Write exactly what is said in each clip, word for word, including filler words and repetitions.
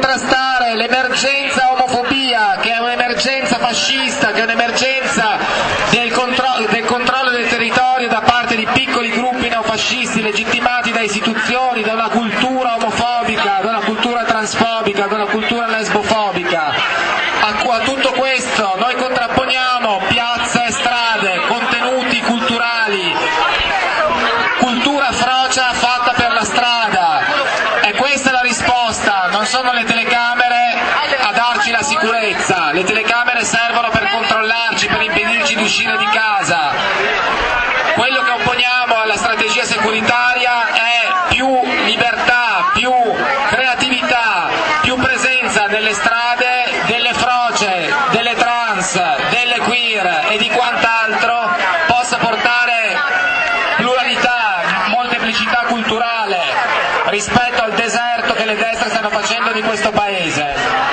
contrastare l'emergenza omofobia, che è un'emergenza fascista, che è un'emergenza del, contro- del controllo del territorio da parte di piccoli gruppi neofascisti legittimati da istituzioni, da una cultura omofobica, da una cultura transfobica, da una cultura lesbofobica. A, a tutto questo noi contrapponiamo piazze e strade, contenuti culturali, cultura frocia fatta per la strada. E questa è la risposta, non sono le telecamere a darci la sicurezza, le telecamere servono per controllarci, per impedirci di uscire di casa. Quello che opponiamo alla strategia securitaria è più libertà, più creatività, più presenza nelle strade delle froce, delle trans, delle queer e di quant'altro possa portare pluralità, molteplicità culturale rispetto al deserto che le destre stanno facendo di questo paese.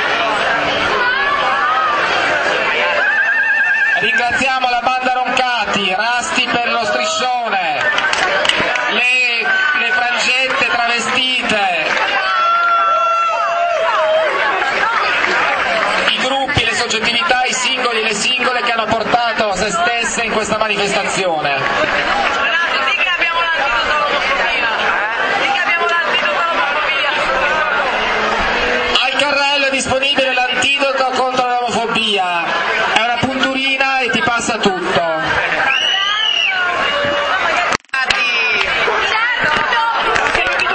Ringraziamo la banda Roncati, Rasti per lo striscione, le, le frangette travestite, i gruppi, le soggettività, i singoli e le singole che hanno portato se stesse in questa manifestazione. Al carrello è disponibile l'antidoto